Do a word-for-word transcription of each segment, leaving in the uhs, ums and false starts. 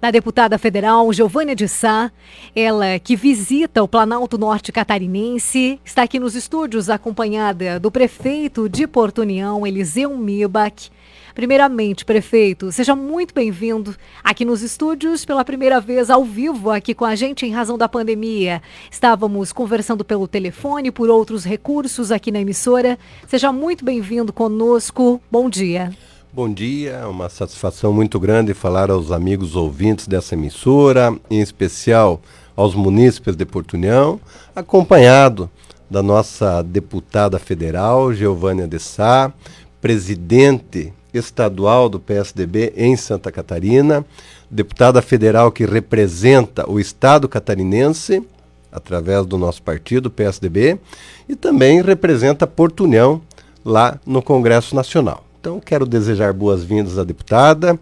da deputada federal Geovânia de Sá, ela que visita o Planalto Norte Catarinense, está aqui nos estúdios acompanhada do prefeito de Porto União, Eliseu Mibach. Primeiramente, prefeito, seja muito bem-vindo aqui nos estúdios pela primeira vez ao vivo aqui com a gente em razão da pandemia. Estávamos conversando pelo telefone, por outros recursos aqui na emissora. Seja muito bem-vindo conosco. Bom dia. Bom dia, é uma satisfação muito grande falar aos amigos ouvintes dessa emissora, em especial aos munícipes de Porto União, acompanhado da nossa deputada federal, Geovânia de Sá, presidente estadual do P S D B em Santa Catarina, deputada federal que representa o estado catarinense, através do nosso partido, P S D B, e também representa Porto União lá no Congresso Nacional. Então, quero desejar boas-vindas à deputada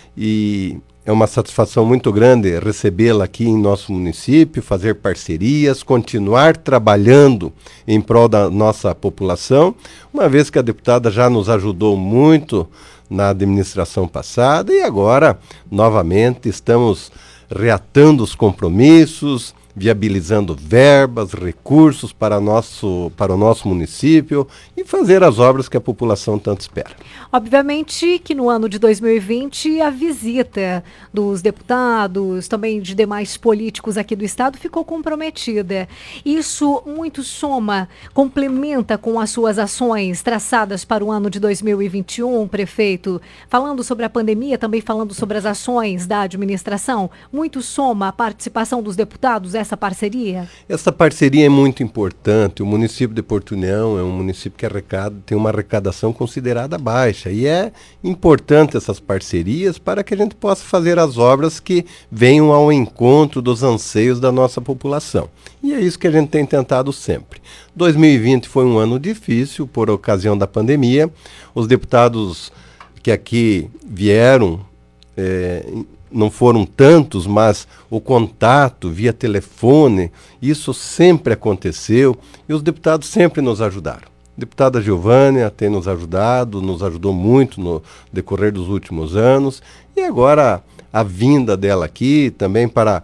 e é uma satisfação muito grande recebê-la aqui em nosso município, fazer parcerias, continuar trabalhando em prol da nossa população, uma vez que a deputada já nos ajudou muito na administração passada e agora, novamente, estamos reatando os compromissos, viabilizando verbas, recursos para, nosso, para o nosso município e fazer as obras que a população tanto espera. Obviamente que no ano de dois mil e vinte a visita dos deputados, também de demais políticos aqui do estado ficou comprometida. Isso muito soma, complementa com as suas ações traçadas para o ano de dois mil e vinte e um, prefeito, falando sobre a pandemia, também falando sobre as ações da administração, muito soma a participação dos deputados, essa parceria? Essa parceria é muito importante. O município de Porto União é um município que arrecada, tem uma arrecadação considerada baixa e é importante essas parcerias para que a gente possa fazer as obras que venham ao encontro dos anseios da nossa população. E é isso que a gente tem tentado sempre. dois mil e vinte foi um ano difícil por ocasião da pandemia. Os deputados que aqui vieram é, não foram tantos, mas o contato via telefone, isso sempre aconteceu e os deputados sempre nos ajudaram. A deputada Geovânia tem nos ajudado, nos ajudou muito no decorrer dos últimos anos e agora a vinda dela aqui também para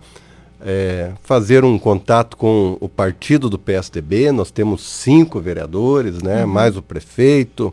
é, fazer um contato com o partido do P S D B. Nós temos cinco vereadores, né, uhum. mais o prefeito,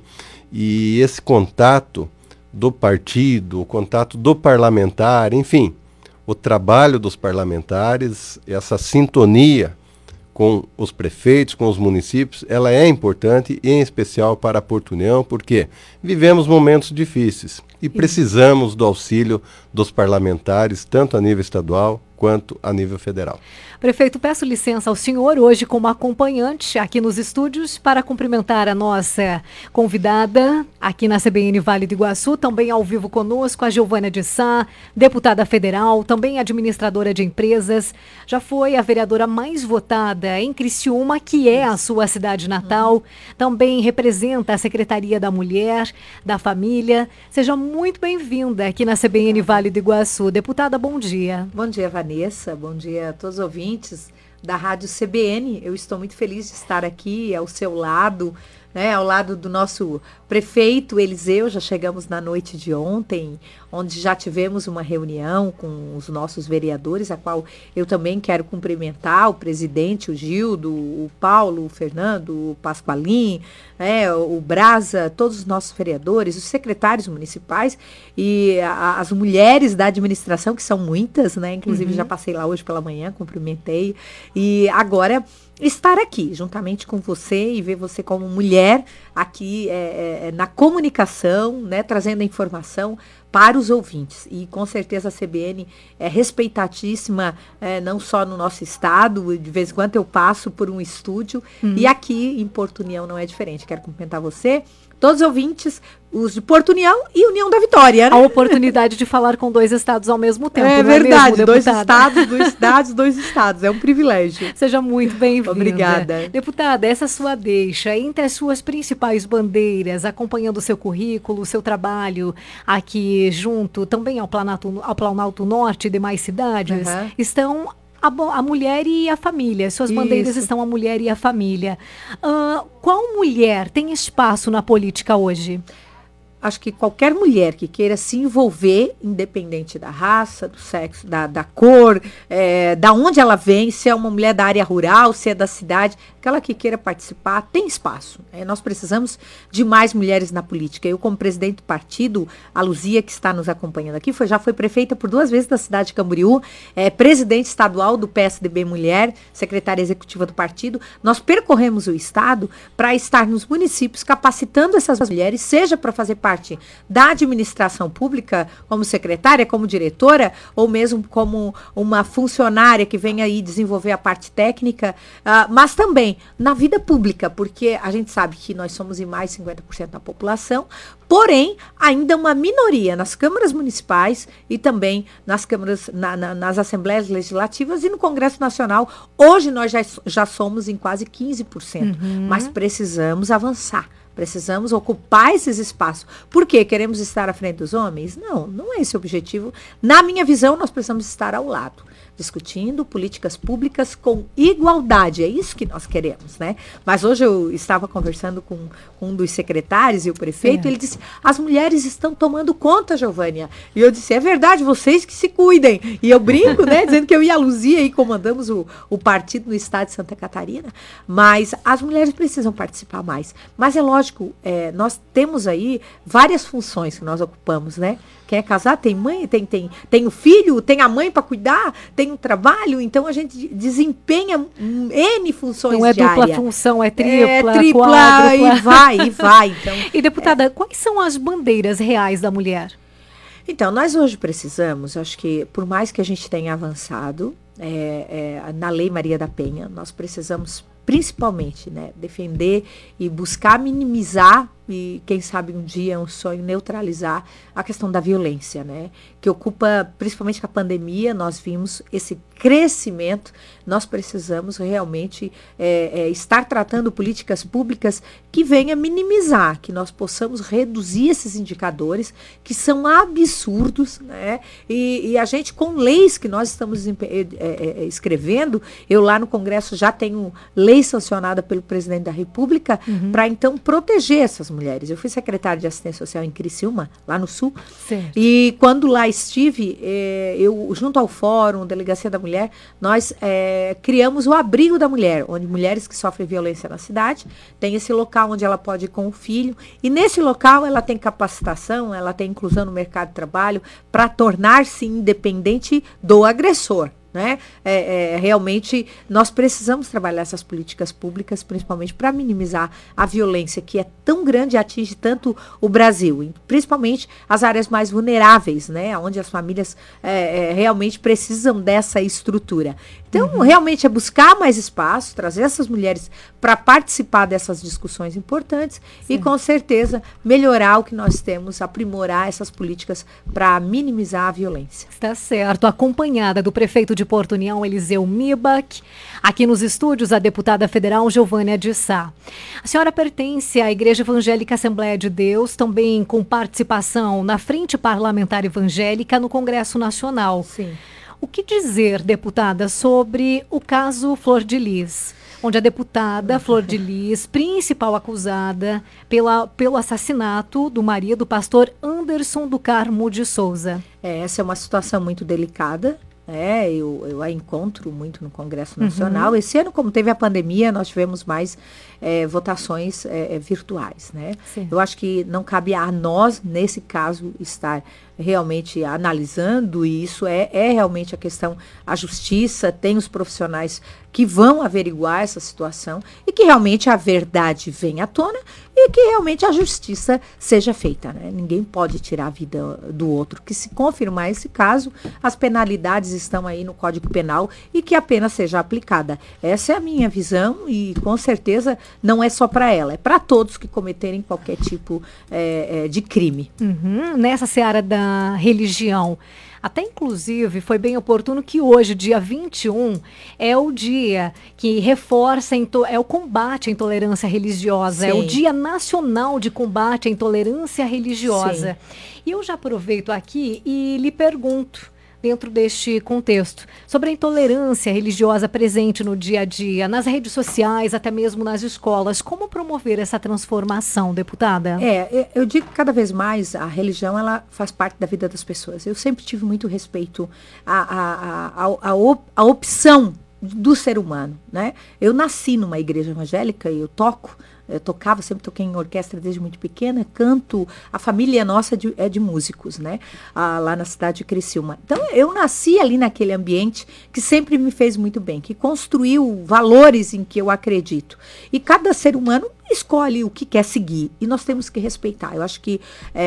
e esse contato do partido, o contato do parlamentar, enfim, o trabalho dos parlamentares, essa sintonia com os prefeitos, com os municípios, ela é importante, em especial para Porto União, porque vivemos momentos difíceis e precisamos do auxílio dos parlamentares, tanto a nível estadual quanto a nível federal. Prefeito, peço licença ao senhor hoje como acompanhante aqui nos estúdios para cumprimentar a nossa convidada aqui na C B N Vale do Iguaçu, também ao vivo conosco a Geovânia de Sá, deputada federal, também administradora de empresas, já foi a vereadora mais votada em Criciúma, que é a sua cidade natal, também representa a Secretaria da Mulher, da Família. Seja muito bem-vinda aqui na C B N Vale do Iguaçu. Deputada, bom dia. Bom dia, Vanessa. Bom dia a todos os ouvintes da Rádio C B N. Eu estou muito feliz de estar aqui ao seu lado, né, ao lado do nosso prefeito Eliseu. Já chegamos na noite de ontem, onde já tivemos uma reunião com os nossos vereadores, a qual eu também quero cumprimentar o presidente, o Gildo, o Paulo, o Fernando, o Pasqualim, né, o Brasa, todos os nossos vereadores, os secretários municipais e a, as mulheres da administração, que são muitas, né? Inclusive uhum. já passei lá hoje pela manhã, cumprimentei. E agora estar aqui juntamente com você e ver você como mulher aqui é, é, na comunicação, né, trazendo a informação para os ouvintes. E com certeza a C B N é respeitadíssima, é, não só no nosso estado, de vez em quando eu passo por um estúdio, uhum. e aqui em Porto União não é diferente. Quero cumprimentar você, todos os ouvintes, os de Porto União e União da Vitória, né? A oportunidade de falar com dois estados ao mesmo tempo. É não verdade, é mesmo, dois estados, dois estados, dois estados. É um privilégio. Seja muito bem-vinda. Obrigada. Deputada, essa sua deixa, entre as suas principais bandeiras, acompanhando o seu currículo, o seu trabalho aqui junto, também ao Planalto, ao Planalto Norte e demais cidades, uhum. estão A, a mulher e a família. Suas Isso. bandeiras estão a mulher e a família. Uh, qual mulher tem espaço na política hoje? acho que qualquer mulher que queira se envolver, independente da raça, do sexo, da, da cor, é, da onde ela vem, se é uma mulher da área rural, se é da cidade, aquela que queira participar, tem espaço. É, nós precisamos de mais mulheres na política. Eu, como presidente do partido, a Luzia, que está nos acompanhando aqui, foi, já foi prefeita por duas vezes da cidade de Camboriú, é, presidente estadual do P S D B Mulher, secretária executiva do partido. Nós percorremos o estado para estar nos municípios capacitando essas mulheres, seja para fazer parte da administração pública, como secretária, como diretora, ou mesmo como uma funcionária que vem aí desenvolver a parte técnica, uh, mas também na vida pública, porque a gente sabe que nós somos em mais de cinquenta por cento da população, porém, ainda uma minoria nas câmaras municipais e também nas câmaras, na, na, nas assembleias legislativas e no Congresso Nacional. Hoje nós já, já somos em quase quinze por cento, uhum. mas precisamos avançar. Precisamos ocupar esses espaços. Por quê? Queremos estar à frente dos homens? Não, não é esse o objetivo. Na minha visão, nós precisamos estar ao lado, discutindo políticas públicas com igualdade. É isso que nós queremos, né? Mas hoje eu estava conversando com, com um dos secretários e o prefeito, é. ele disse, as mulheres estão tomando conta, Giovânia. E eu disse, é verdade, vocês que se cuidem. E eu brinco, né, dizendo que eu e a Luzia aí comandamos o, o partido no estado de Santa Catarina, mas as mulheres precisam participar mais. Mas é lógico, é, nós temos aí várias funções que nós ocupamos, né? Quem é casado tem mãe, tem, tem, tem o filho, tem a mãe para cuidar, tem o trabalho, então a gente desempenha N funções diárias. Não é diária. dupla função, é tripla, é tripla quádrupla. E vai, e vai. Então, e deputada, é. quais são as bandeiras reais da mulher? Então, nós hoje precisamos, acho que por mais que a gente tenha avançado é, é, na Lei Maria da Penha, nós precisamos principalmente, né, defender e buscar minimizar e quem sabe um dia é um sonho neutralizar a questão da violência, né, que ocupa principalmente com a pandemia, nós vimos esse crescimento, nós precisamos realmente é, é, estar tratando políticas públicas que venham minimizar, que nós possamos reduzir esses indicadores que são absurdos, né, e, e a gente com leis que nós estamos é, é, escrevendo, eu lá no Congresso já tenho lei sancionada pelo presidente da República uhum. para então proteger essas mulheres. Eu fui secretária de assistência social em Criciúma, lá no Sul, certo. E quando lá estive, eh, eu junto ao Fórum, Delegacia da Mulher, nós eh, criamos o Abrigo da Mulher, onde mulheres que sofrem violência na cidade, tem esse local onde ela pode ir com o filho, e nesse local ela tem capacitação, ela tem inclusão no mercado de trabalho, para tornar-se independente do agressor. Né? É, é, realmente nós precisamos trabalhar essas políticas públicas, principalmente para minimizar a violência que é tão grande e atinge tanto o Brasil, principalmente as áreas mais vulneráveis, né? Onde as famílias é, é, realmente precisam dessa estrutura. Então, uhum. realmente é buscar mais espaço, trazer essas mulheres para participar dessas discussões importantes Sim. e, com certeza, melhorar o que nós temos, aprimorar essas políticas para minimizar a violência. Está certo. Acompanhada do prefeito de Porto União, Eliseu Mibach, aqui nos estúdios, a deputada federal Giovânia de Sá. A senhora pertence à Igreja Evangélica Assembleia de Deus, também com participação na Frente Parlamentar Evangélica no Congresso Nacional. Sim. O que dizer, deputada, sobre o caso Flor de Lis, onde a deputada Flor de Lis, principal acusada pela, pelo assassinato do marido, do pastor Anderson do Carmo de Souza? É, essa é uma situação muito delicada. É, eu, eu a encontro muito no Congresso Nacional. Uhum. Esse ano, como teve a pandemia, nós tivemos mais é, votações é, virtuais, né? Sim. Eu acho que não cabe a nós, nesse caso, estar realmente analisando, e isso é, é realmente a questão, a justiça tem os profissionais que vão averiguar essa situação e que realmente a verdade venha à tona e que realmente a justiça seja feita, né? Ninguém pode tirar a vida do outro. Que se confirmar esse caso, as penalidades estão aí no Código Penal e que a pena seja aplicada. Essa é a minha visão e com certeza não é só para ela, é para todos que cometerem qualquer tipo é, é, de crime. Uhum. Nessa seara da religião, até inclusive foi bem oportuno que hoje, dia vinte e um, é o dia que reforça, é o combate à intolerância religiosa, Sim. é o Dia Nacional de Combate à Intolerância Religiosa. Sim. E eu já aproveito aqui e lhe pergunto, dentro deste contexto, sobre a intolerância religiosa presente no dia a dia, nas redes sociais, até mesmo nas escolas. Como promover essa transformação, deputada? É, eu digo que cada vez mais a religião ela faz parte da vida das pessoas. Eu sempre tive muito respeito à, à, à, à, à, op, à opção do ser humano, né? Eu nasci numa igreja evangélica e eu toco, eu tocava, sempre toquei em orquestra desde muito pequena, canto, a família nossa é de, é de músicos, né? Ah, lá na cidade de Criciúma. Então, eu nasci ali naquele ambiente que sempre me fez muito bem, que construiu valores em que eu acredito. E cada ser humano escolhe o que quer seguir e nós temos que respeitar. Eu acho que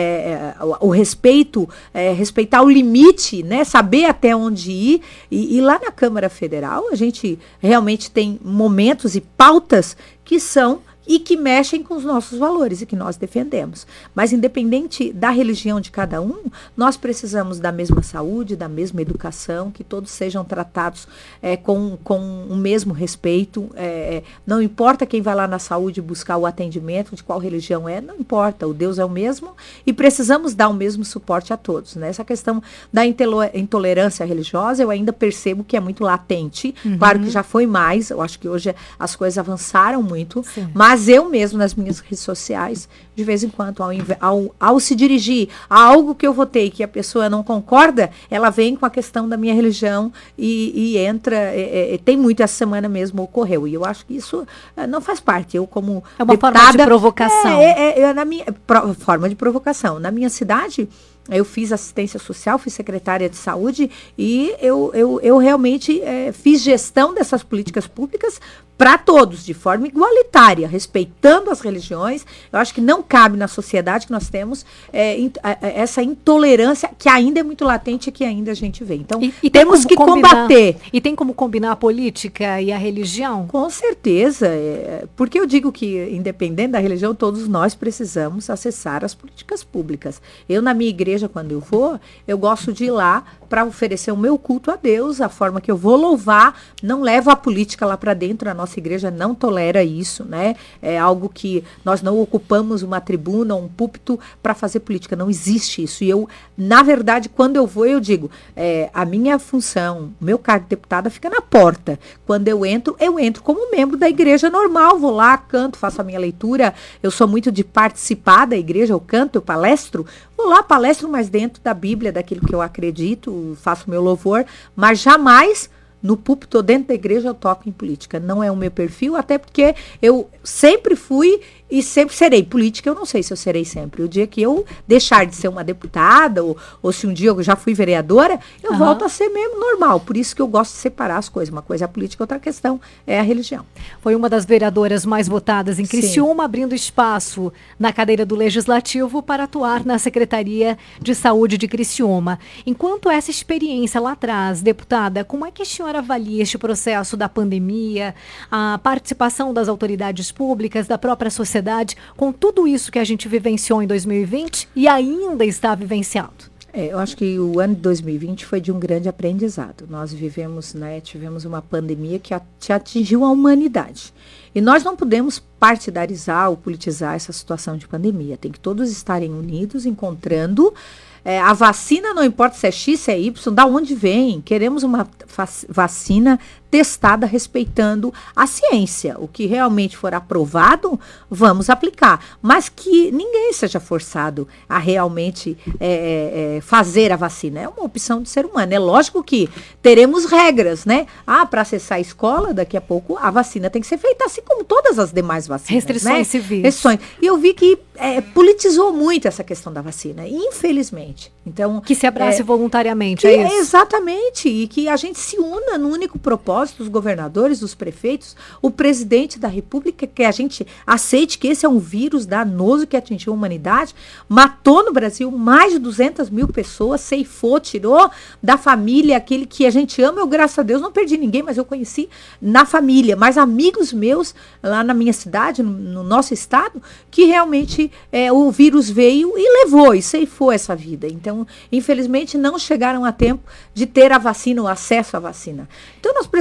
é, o, o respeito, é, respeitar o limite, né, saber até onde ir. E, e lá na Câmara Federal a gente realmente tem momentos e pautas que são e que mexem com os nossos valores e que nós defendemos. Mas independente da religião de cada um, nós precisamos da mesma saúde, da mesma educação, que todos sejam tratados é, com, com o mesmo respeito. É, não importa quem vai lá na saúde buscar o atendimento, de qual religião é, não importa, o Deus é o mesmo e precisamos dar o mesmo suporte a todos. Né? Essa questão da intolerância religiosa, eu ainda percebo que é muito latente. Uhum. Claro que já foi mais, eu acho que hoje as coisas avançaram muito, sim, mas Mas eu mesmo, nas minhas redes sociais, de vez em quando, ao, ao, ao se dirigir a algo que eu votei, que a pessoa não concorda, ela vem com a questão da minha religião e, e entra, é, é, tem muito essa semana mesmo ocorreu. E eu acho que isso é, não faz parte. Eu, como É uma deputada, forma de provocação. É, é, é na minha, pro, forma de provocação. Na minha cidade, eu fiz assistência social, fui secretária de saúde e eu, eu, eu realmente é, fiz gestão dessas políticas públicas para todos, de forma igualitária, respeitando as religiões. Eu acho que não cabe na sociedade que nós temos é, in, é, essa intolerância que ainda é muito latente e que ainda a gente vê. Então, e, e temos que combinar, combater. E tem como combinar a política e a religião? Com certeza. É, porque eu digo que, independente da religião, todos nós precisamos acessar as políticas públicas. Eu, na minha igreja, quando eu vou, eu gosto de ir lá para oferecer o meu culto a Deus, a forma que eu vou louvar, não levo a política lá para dentro, a nossa igreja não tolera isso, né? É algo que nós não ocupamos uma tribuna, um púlpito para fazer política, não existe isso. E eu, na verdade, quando eu vou, eu digo, é, a minha função, o meu cargo de deputada fica na porta. Quando eu entro, eu entro como membro da igreja normal, vou lá, canto, faço a minha leitura, eu sou muito de participar da igreja, eu canto, eu palestro, vou lá, palestro mais dentro da Bíblia, daquilo que eu acredito, faço meu louvor, mas jamais no púlpito ou dentro da igreja eu toco em política. Não é o meu perfil, até porque eu sempre fui e sempre serei. Política eu não sei se eu serei sempre. O dia que eu deixar de ser uma deputada, ou, ou se um dia eu já fui vereadora, eu uhum. volto a ser mesmo normal. Por isso que eu gosto de separar as coisas. Uma coisa é a política, outra questão é a religião. Foi uma das vereadoras mais votadas em Criciúma, abrindo espaço na cadeira do Legislativo para atuar na Secretaria de Saúde de Criciúma. Enquanto essa experiência lá atrás, deputada, como é que a senhora avalia este processo da pandemia, a participação das autoridades públicas, da própria sociedade, com tudo isso que a gente vivenciou em dois mil e vinte e ainda está vivenciando? É, eu acho que o ano de dois mil e vinte foi de um grande aprendizado. Nós vivemos, né, tivemos uma pandemia que atingiu a humanidade. E nós não podemos partidarizar ou politizar essa situação de pandemia. Tem que todos estarem unidos, encontrando é, a vacina, não importa se é X, se é Y, da onde vem. Queremos uma vacina testada respeitando a ciência. O que realmente for aprovado, vamos aplicar. Mas que ninguém seja forçado a realmente é, é, fazer a vacina. É uma opção do ser humano. É lógico que teremos regras, né? Ah, para acessar a escola, daqui a pouco a vacina tem que ser feita assim como todas as demais vacinas. Restrições né? civis. Restrições. E eu vi que é, politizou muito essa questão da vacina, infelizmente. Então, que se abrace é, voluntariamente, que, é isso? Exatamente. E que a gente se una no único propósito, dos governadores, dos prefeitos, o presidente da República, que a gente aceite que esse é um vírus danoso que atingiu a humanidade, matou no Brasil mais de duzentas mil pessoas, ceifou, tirou da família aquele que a gente ama. Eu, graças a Deus, não perdi ninguém, mas eu conheci na família, mas amigos meus lá na minha cidade, no, no nosso estado, que realmente é, o vírus veio e levou e ceifou essa vida. Então, infelizmente, não chegaram a tempo de ter a vacina, o acesso à vacina. Então, nós precisamos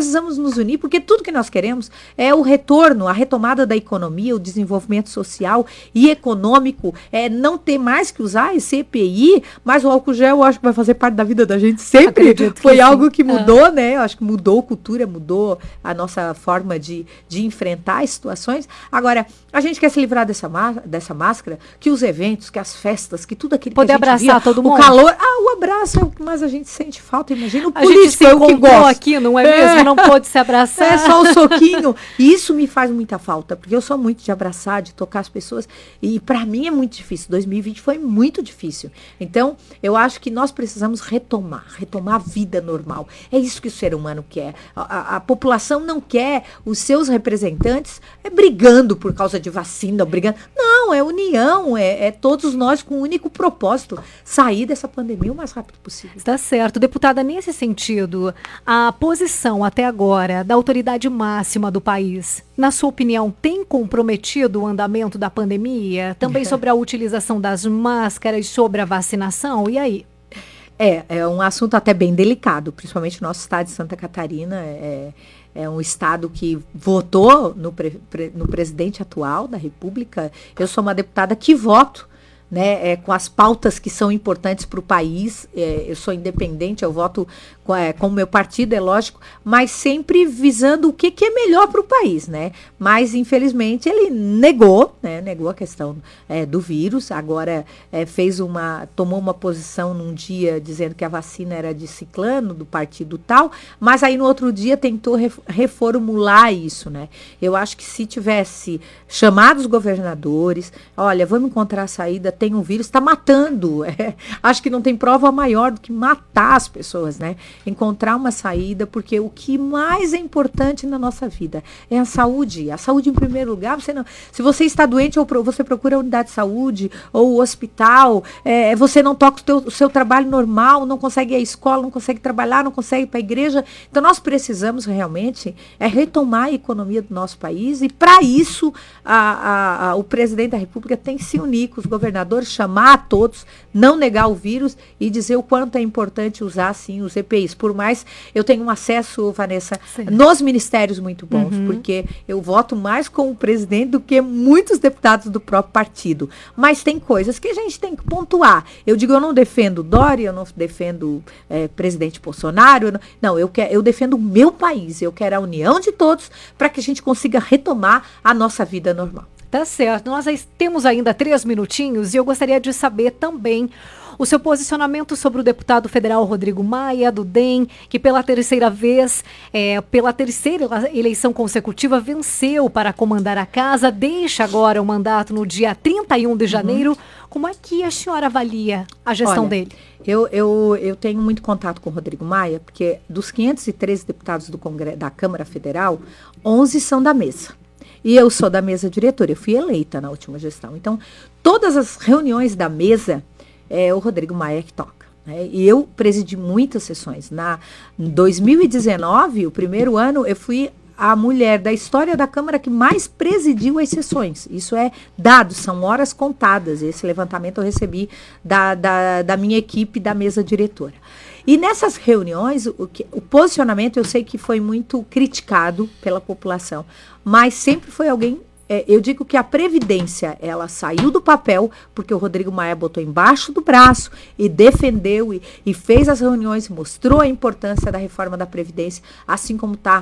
precisamos nos unir, porque tudo que nós queremos é o retorno, a retomada da economia, o desenvolvimento social e econômico, é não ter mais que usar esse E P I, mas o álcool gel eu acho que vai fazer parte da vida da gente sempre. Acredito Foi que algo sim. que mudou, ah. né? Eu acho que mudou a cultura, mudou a nossa forma de, de enfrentar as situações. Agora, a gente quer se livrar dessa, dessa máscara, que os eventos, que as festas, que tudo aquilo Poder que a gente abraçar via, todo mundo. O calor, ah, o abraço é o que mais a gente sente falta. Imagina o a político, gente se é o que gosta. aqui, não é mesmo? É. Não pôde se abraçar. É só o soquinho. E isso me faz muita falta, porque eu sou muito de abraçar, de tocar as pessoas. E para mim é muito difícil. dois mil e vinte foi muito difícil. Então, eu acho que nós precisamos retomar, retomar a vida normal. É isso que o ser humano quer. A, a, a população não quer os seus representantes é, brigando por causa de vacina, brigando. Não, é união, é, é todos nós com um único propósito, sair dessa pandemia o mais rápido possível. Está certo. Deputada, nesse sentido, a posição até agora da autoridade máxima do país, na sua opinião, tem comprometido o andamento da pandemia? Também sobre a utilização das máscaras, sobre a vacinação? E aí? É, é um assunto até bem delicado, principalmente no nosso estado de Santa Catarina. É, é um estado que votou no, pre, pre, no presidente atual da República. Eu sou uma deputada que voto, né, é, com as pautas que são importantes para o país. É, eu sou independente, eu voto com, é, com o meu partido, é lógico, mas sempre visando o que, que é melhor para o país, né? Mas, infelizmente, ele negou, né, negou a questão é, do vírus, agora é, fez uma, tomou uma posição num dia dizendo que a vacina era de ciclano, do partido tal, mas aí no outro dia tentou reformular isso, né? Eu acho que se tivesse chamado os governadores, olha, vamos encontrar a saída, tem um vírus, está matando. É, acho que não tem prova maior do que matar as pessoas, né? Encontrar uma saída, porque o que mais é importante na nossa vida é a saúde. A saúde em primeiro lugar. Você não, se você está doente, ou pro, você procura a unidade de saúde, ou o hospital, é, você não toca o, teu, o seu trabalho normal, não consegue ir à escola, não consegue trabalhar, não consegue ir para a igreja. Então, nós precisamos realmente é retomar a economia do nosso país, e para isso, a, a, a, o presidente da República tem que se unir com os governadores, chamar a todos, não negar o vírus e dizer o quanto é importante usar, sim, os E P Is. Por mais, eu tenho um acesso, Vanessa, sim, nos ministérios muito bons, uhum, porque eu voto mais com o presidente do que muitos deputados do próprio partido. Mas tem coisas que a gente tem que pontuar. Eu digo, eu não defendo Dória, eu não defendo é, presidente Bolsonaro, eu não, não eu, quero, eu defendo o meu país, eu quero a união de todos para que a gente consiga retomar a nossa vida normal. Tá certo. Nós temos ainda três minutinhos e eu gostaria de saber também o seu posicionamento sobre o deputado federal Rodrigo Maia, do D E M, que pela terceira vez, é, pela terceira eleição consecutiva, venceu para comandar a casa, deixa agora o mandato no dia trinta e um de janeiro. Uhum. Como é que a senhora avalia a gestão Olha, dele? Eu, eu, eu tenho muito contato com o Rodrigo Maia, porque dos quinhentos e treze deputados do Congresso, da Câmara Federal, onze são da mesa. E eu sou da mesa diretora, eu fui eleita na última gestão. Então, todas as reuniões da mesa, é o Rodrigo Maia que toca, né? E eu presidi muitas sessões. Na, em dois mil e dezenove, o primeiro ano, eu fui a mulher da história da Câmara que mais presidiu as sessões. Isso é dado, são horas contadas. Esse levantamento eu recebi da, da, da minha equipe da mesa diretora. E nessas reuniões, o, que, o posicionamento eu sei que foi muito criticado pela população, mas sempre foi alguém, é, eu digo que a Previdência, ela saiu do papel, porque o Rodrigo Maia botou embaixo do braço e defendeu e, e fez as reuniões, mostrou a importância da reforma da Previdência, assim como está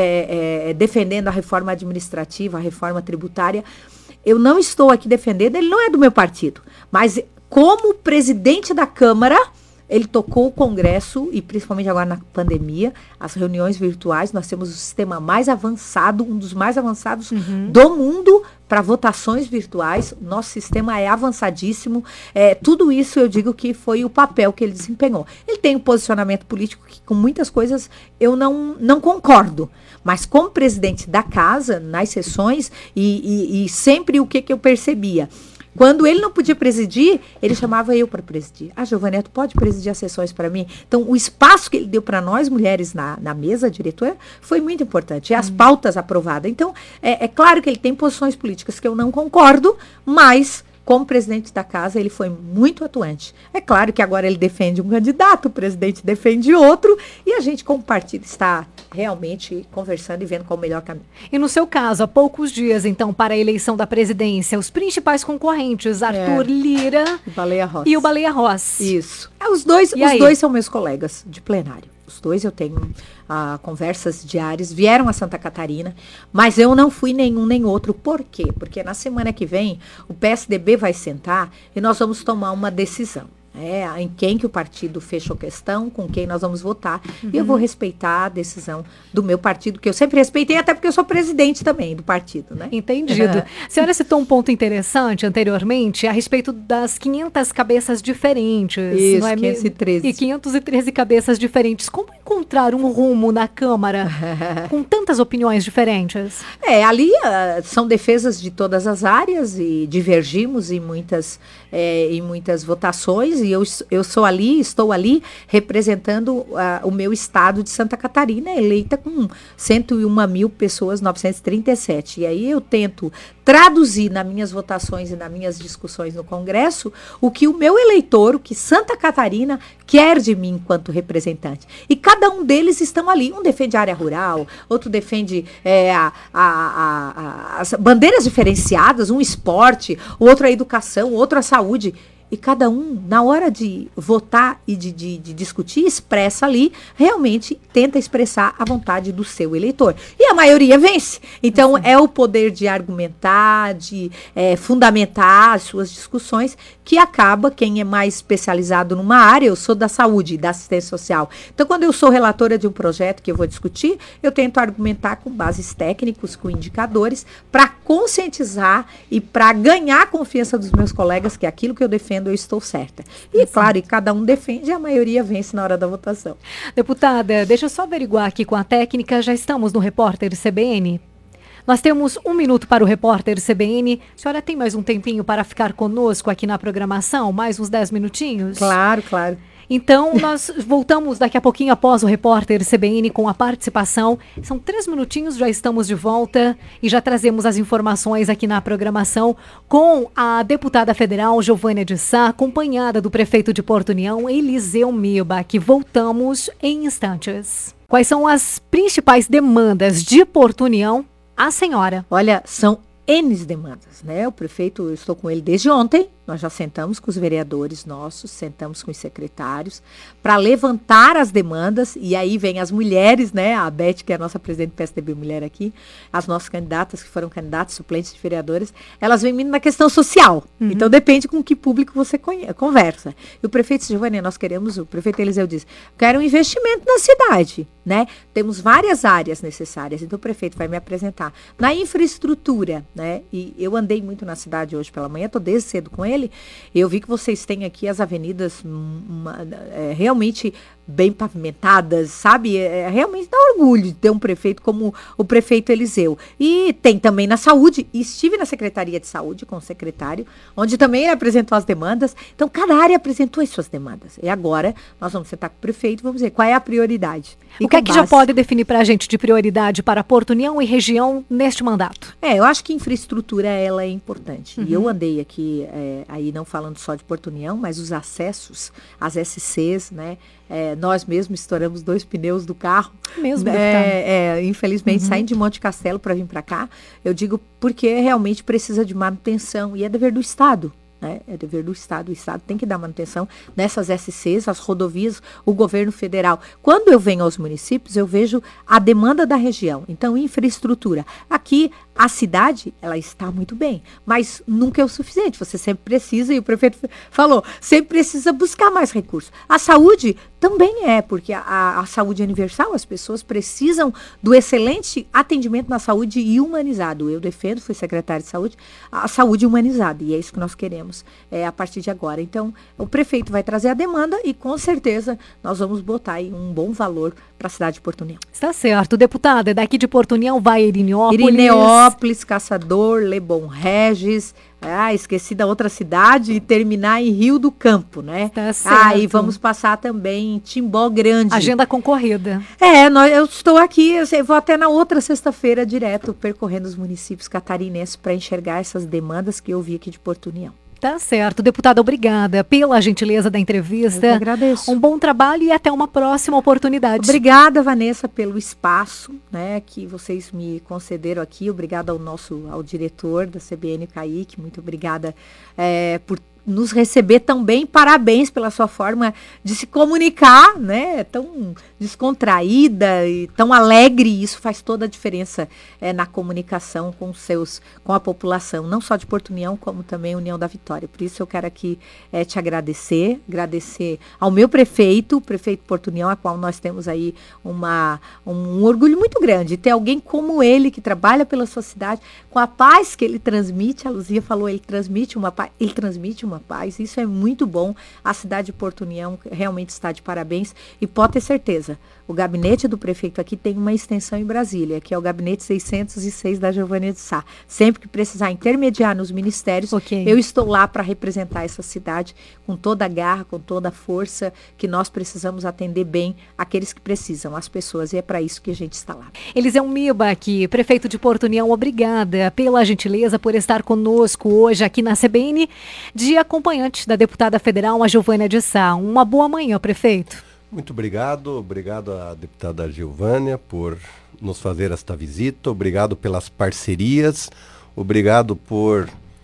é, é, defendendo a reforma administrativa, a reforma tributária. Eu não estou aqui defendendo, ele não é do meu partido, mas como presidente da Câmara, ele tocou o Congresso, e principalmente agora na pandemia, as reuniões virtuais. Nós temos o sistema mais avançado, um dos mais avançados uhum. do mundo para votações virtuais. Nosso sistema é avançadíssimo. É, tudo isso eu digo que foi o papel que ele desempenhou. Ele tem um posicionamento político que com muitas coisas eu não, não concordo. Mas como presidente da casa, nas sessões, e, e, e sempre o que, que eu percebia? Quando ele não podia presidir, ele chamava eu para presidir. Ah, Giovânia, tu pode presidir as sessões para mim? Então, o espaço que ele deu para nós, mulheres, na, na mesa diretora, foi muito importante. E as pautas aprovadas. Então, é, é claro que ele tem posições políticas que eu não concordo, mas como presidente da casa, ele foi muito atuante. É claro que agora ele defende um candidato, o presidente defende outro, e a gente, como partido, está realmente conversando e vendo qual é o melhor caminho. E no seu caso, há poucos dias, então, para a eleição da presidência, os principais concorrentes, Arthur É. Lira O Baleia Rossi. e o Baleia Rossi. Isso. É, os dois, E os aí? dois são meus colegas de plenário. Os dois eu tenho ah, conversas diárias, vieram a Santa Catarina, mas eu não fui nenhum nem outro. Por quê? Porque na semana que vem o P S D B vai sentar e nós vamos tomar uma decisão. É, em quem que o partido fechou questão, com quem nós vamos votar. Uhum. E eu vou respeitar a decisão do meu partido, que eu sempre respeitei, até porque eu sou presidente também do partido, né? Entendido. A senhora citou um ponto interessante anteriormente a respeito das quinhentas cabeças diferentes. Isso, não é quinhentas e treze. E quinhentas e treze cabeças diferentes. Como encontrar um rumo na Câmara com tantas opiniões diferentes? É, ali uh, são defesas de todas as áreas e divergimos em muitas, é, em muitas votações. E eu, eu sou ali, estou ali representando uh, o meu estado de Santa Catarina, eleita com cento e uma mil pessoas, novecentos e trinta e sete. E aí eu tento traduzir nas minhas votações e nas minhas discussões no Congresso o que o meu eleitor, o que Santa Catarina quer de mim enquanto representante. E cada um deles estão ali. Um defende a área rural, outro defende é, a, a, a, a, as bandeiras diferenciadas, um esporte, o outro a educação, o outro a saúde. E cada um, na hora de votar e de, de, de discutir, expressa ali, realmente tenta expressar a vontade do seu eleitor. E a maioria vence. Então, uhum. é o poder de argumentar, de é, fundamentar as suas discussões, que acaba, quem é mais especializado numa área, eu sou da saúde e da assistência social. Então, quando eu sou relatora de um projeto que eu vou discutir, eu tento argumentar com bases técnicas, com indicadores, para conscientizar e para ganhar a confiança dos meus colegas, que aquilo que eu defendo eu estou certa. E, claro, e cada um defende e a maioria vence na hora da votação. Deputada, deixa eu só averiguar aqui com a técnica, já estamos no Repórter C B N? Nós temos um minuto para o Repórter C B N. A senhora tem mais um tempinho para ficar conosco aqui na programação? Mais uns dez minutinhos? Claro, claro. Então, nós voltamos daqui a pouquinho após o Repórter C B N com a participação. São três minutinhos, já estamos de volta e já trazemos as informações aqui na programação com a deputada federal Giovânia de Sá, acompanhada do prefeito de Porto União, Eliseu Miba, que voltamos em instantes. Quais são as principais demandas de Porto União? A senhora. Olha, são N demandas, né? O prefeito, eu estou com ele desde ontem, nós já sentamos com os vereadores nossos, sentamos com os secretários, para levantar as demandas, e aí vem as mulheres, né? A Beth, que é a nossa presidente do P S D B Mulher aqui, as nossas candidatas, que foram candidatas suplentes de vereadoras, elas vêm vindo na questão social. Uhum. Então depende com que público você conhe- conversa. E o prefeito Giovânia, nós queremos, o prefeito Eliseu diz, quero um investimento na cidade, né? Temos várias áreas necessárias, então o prefeito vai me apresentar. Na infraestrutura, né? E eu andei muito na cidade hoje pela manhã, estou desde cedo com ele, eu vi que vocês têm aqui as avenidas uma, é, realmente bem pavimentadas, sabe? É, realmente dá orgulho de ter um prefeito como o prefeito Eliseu. E tem também na saúde, e estive na Secretaria de Saúde com o secretário, onde também ele apresentou as demandas. Então, cada área apresentou as suas demandas. E agora, nós vamos sentar com o prefeito e vamos ver qual é a prioridade. E o que é que base... já pode definir para a gente de prioridade para Porto União e região neste mandato? É, eu acho que infraestrutura, ela é importante. Uhum. E eu andei aqui, é, aí não falando só de Porto União, mas os acessos, as S Cs, né? É, nós mesmos estouramos dois pneus do carro. Mesmo, é, é, infelizmente, uhum. saindo de Monte Castelo para vir para cá, eu digo porque realmente precisa de manutenção e é dever do Estado. Né? É dever do Estado, o Estado tem que dar manutenção nessas S Cs, as rodovias, o governo federal. Quando eu venho aos municípios, eu vejo a demanda da região. Então, infraestrutura. Aqui, a cidade, ela está muito bem, mas nunca é o suficiente. Você sempre precisa, e o prefeito falou, sempre precisa buscar mais recursos. A saúde também é, porque a, a saúde é universal, as pessoas precisam do excelente atendimento na saúde e humanizado. Eu defendo, fui secretária de saúde, a saúde humanizada, e é isso que nós queremos é, a partir de agora. Então, o prefeito vai trazer a demanda e, com certeza, nós vamos botar aí um bom valor para a cidade de Porto União. Está certo. Deputada, daqui de Porto União vai Irineópolis. Irineópolis, Caçador, Lebon Regis, ah, esqueci da outra cidade, e terminar em Rio do Campo, né? Tá certo. Ah, e vamos passar também em Timbó Grande. Agenda concorrida. É, nós, eu estou aqui, eu vou até na outra sexta-feira direto, percorrendo os municípios catarinenses para enxergar essas demandas que eu vi aqui de Porto União. Tá certo. Deputada, obrigada pela gentileza da entrevista. Eu que agradeço. Um bom trabalho e até uma próxima oportunidade. Obrigada, Vanessa, pelo espaço, né, que vocês me concederam aqui. Obrigada ao nosso, ao diretor da C B N, Kaique. Muito obrigada é, por nos receber tão bem. Parabéns pela sua forma de se comunicar, né? Tão descontraída e tão alegre. Isso faz toda a diferença é, na comunicação com seus, com a população, não só de Porto União, como também União da Vitória. Por isso eu quero aqui é, te agradecer, agradecer ao meu prefeito, o prefeito Porto União, a qual nós temos aí uma, um orgulho muito grande, ter alguém como ele, que trabalha pela sua cidade, com a paz que ele transmite. A Luzia falou, ele transmite uma paz, ele transmite uma paz, isso é muito bom. A cidade de Porto União realmente está de parabéns e pode ter certeza, o gabinete do prefeito aqui tem uma extensão em Brasília, que é o gabinete seiscentos e seis da Giovânia de Sá. Sempre que precisar intermediar nos ministérios, okay, eu estou lá para representar essa cidade com toda a garra, com toda a força, que nós precisamos atender bem aqueles que precisam, as pessoas, e é para isso que a gente está lá. Eliseu Miba aqui, prefeito de Porto União, obrigada pela gentileza por estar conosco hoje aqui na C B N, de acompanhante da deputada federal, a Giovânia de Sá. Uma boa manhã, prefeito. Muito obrigado, obrigado à deputada Giovânia por nos fazer esta visita, obrigado pelas parcerias, obrigado por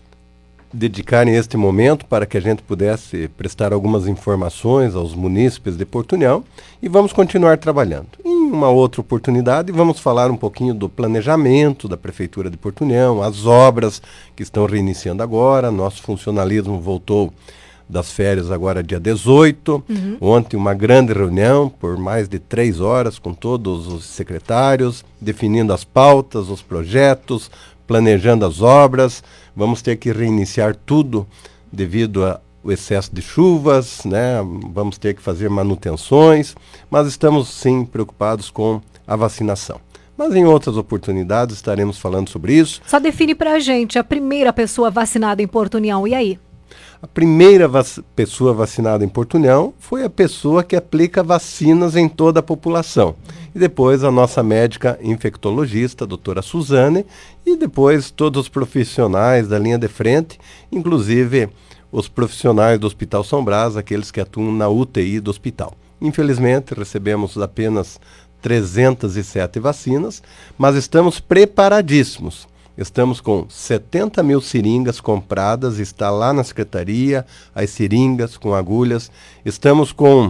dedicarem este momento para que a gente pudesse prestar algumas informações aos munícipes de Porto União e vamos continuar trabalhando. Em uma outra oportunidade vamos falar um pouquinho do planejamento da Prefeitura de Porto União, as obras que estão reiniciando agora, nosso funcionalismo voltou das férias agora dia dezoito, uhum. Ontem uma grande reunião por mais de três horas com todos os secretários, definindo as pautas, os projetos, planejando as obras. Vamos ter que reiniciar tudo devido ao excesso de chuvas, né? Vamos ter que fazer manutenções, mas estamos sim preocupados com a vacinação. Mas em outras oportunidades estaremos falando sobre isso. Só define pra a gente a primeira pessoa vacinada em Porto União, e aí? A primeira vac- pessoa vacinada em Porto União foi a pessoa que aplica vacinas em toda a população. E depois a nossa médica infectologista, a doutora Suzane, e depois todos os profissionais da linha de frente, inclusive os profissionais do Hospital São Brás, aqueles que atuam na U T I do hospital. Infelizmente, recebemos apenas trezentas e sete vacinas, mas estamos preparadíssimos. Estamos com setenta mil seringas compradas, está lá na secretaria, as seringas com agulhas. Estamos com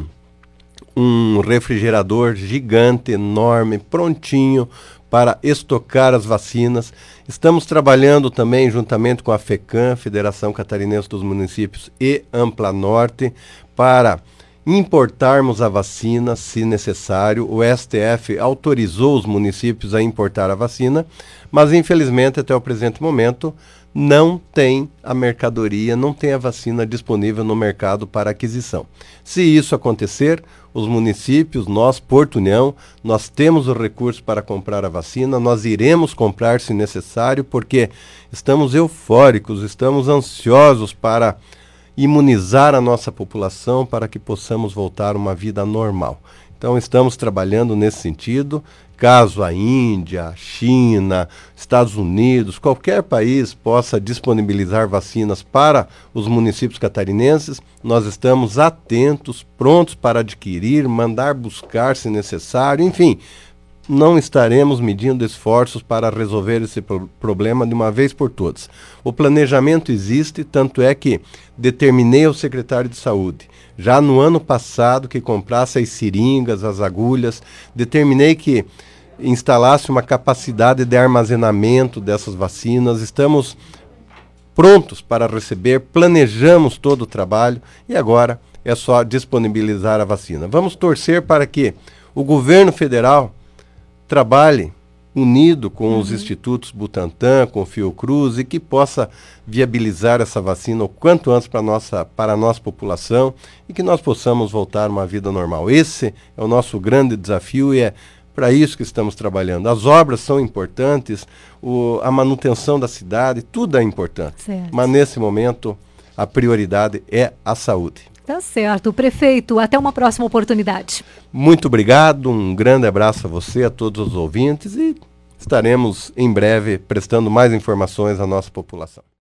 um refrigerador gigante, enorme, prontinho para estocar as vacinas. Estamos trabalhando também juntamente com a FECAM, Federação Catarinense dos Municípios, e Ampla Norte, para importarmos a vacina, se necessário. O S T F autorizou os municípios a importar a vacina, mas infelizmente até o presente momento não tem a mercadoria, não tem a vacina disponível no mercado para aquisição. Se isso acontecer, os municípios, nós, Porto União, nós temos o recurso para comprar a vacina, nós iremos comprar se necessário, porque estamos eufóricos, estamos ansiosos para imunizar a nossa população para que possamos voltar a uma vida normal. Então estamos trabalhando nesse sentido. Caso a Índia, a China, Estados Unidos, qualquer país possa disponibilizar vacinas para os municípios catarinenses, nós estamos atentos, prontos para adquirir, mandar buscar se necessário, enfim, não estaremos medindo esforços para resolver esse pro- problema de uma vez por todas. O planejamento existe, tanto é que determinei ao secretário de Saúde, já no ano passado, que comprasse as seringas, as agulhas, determinei que instalasse uma capacidade de armazenamento dessas vacinas. Estamos prontos para receber, planejamos todo o trabalho e agora é só disponibilizar a vacina. Vamos torcer para que o governo federal trabalhe unido com uhum. os institutos Butantan, com o Fiocruz, e que possa viabilizar essa vacina o quanto antes para nossa, para a nossa população e que nós possamos voltar a uma vida normal. Esse é o nosso grande desafio e é para isso que estamos trabalhando. As obras são importantes, o, a manutenção da cidade, tudo é importante. Certo. Mas nesse momento a prioridade é a saúde. Tá certo. Prefeito, até uma próxima oportunidade. Muito obrigado, um grande abraço a você, a todos os ouvintes, e estaremos em breve prestando mais informações à nossa população.